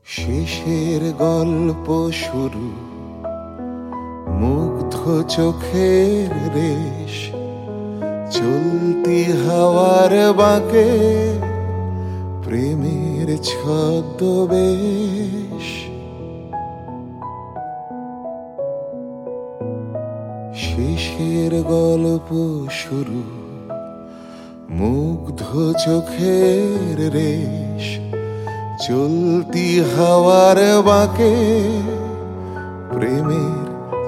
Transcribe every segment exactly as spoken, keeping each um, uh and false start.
শেষের গল্প শুরু, মুগ্ধ চোখের রেশ, চলতি হাওয়ার বাঁকে প্রেমের ছদ্মবেশ। শেষের গল্প শুরু, মুগ্ধ চোখের রেশ, চলতি হাওয়ার বাঁকে প্রেমের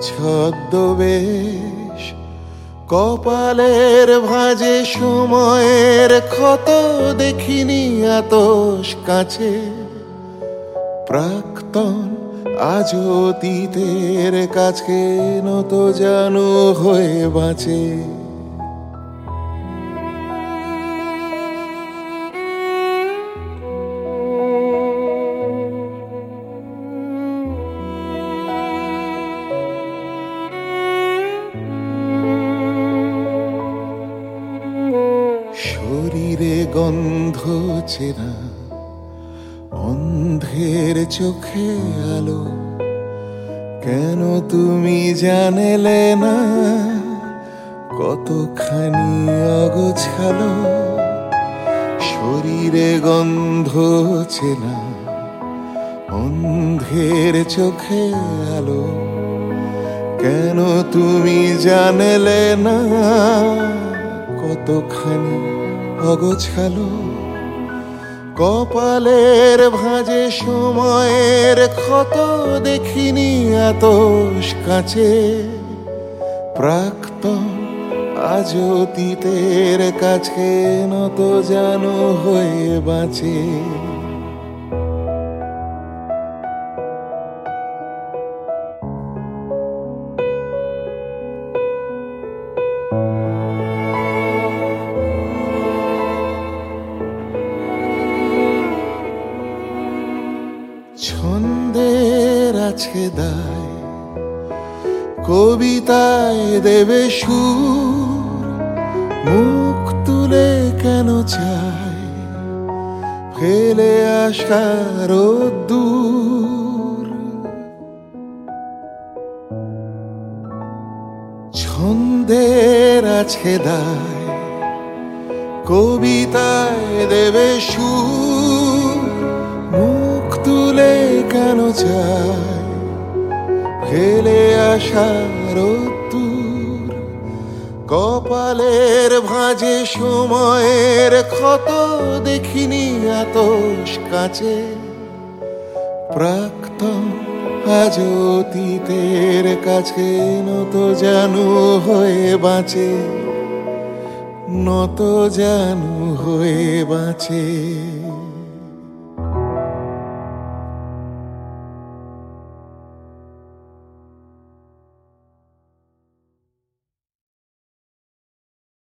ছদ্মবেশ। কপালের ভাঁজে সময়ের ক্ষত দেখিনি আতশ কাছে, প্রাক্তন আজ অতীতের কাছে নত জানু হয়ে বাঁচে। শরীরে গন্ধ চেনা, অন্ধের চোখে আলো, কেন তুমি জানলে না কতখানি অগোছালো। শরীরে গন্ধ চেনা, অন্ধের চোখে আলো, কেন তুমি জানলে না কতখানি অগোছালো। কপালের ভাঁজে সময়ের ক্ষত দেখিনি আতশ কাছে, প্রাক্তন আজ অতীতের কাছে নত জানু হয়ে বাঁচে। ছন্দের আছে দায়, কবিতায় দেবে সুর, মুখ তুলে কেন চাই ফেলে আসা রোদ্দুর। ছন্দের আছে দায়, কবিতায় দেবে সুর, মুখ তুলে কেন চাই ফেলে আসা রোদ্দুর। কপালের ভাঁজে সময়ের ক্ষত দেখিনি আতশ কাছে, প্রাক্তন আজ অতীতের কাছে নত জানু হয়ে বাঁচে, নত জানু হয়ে বাঁচে।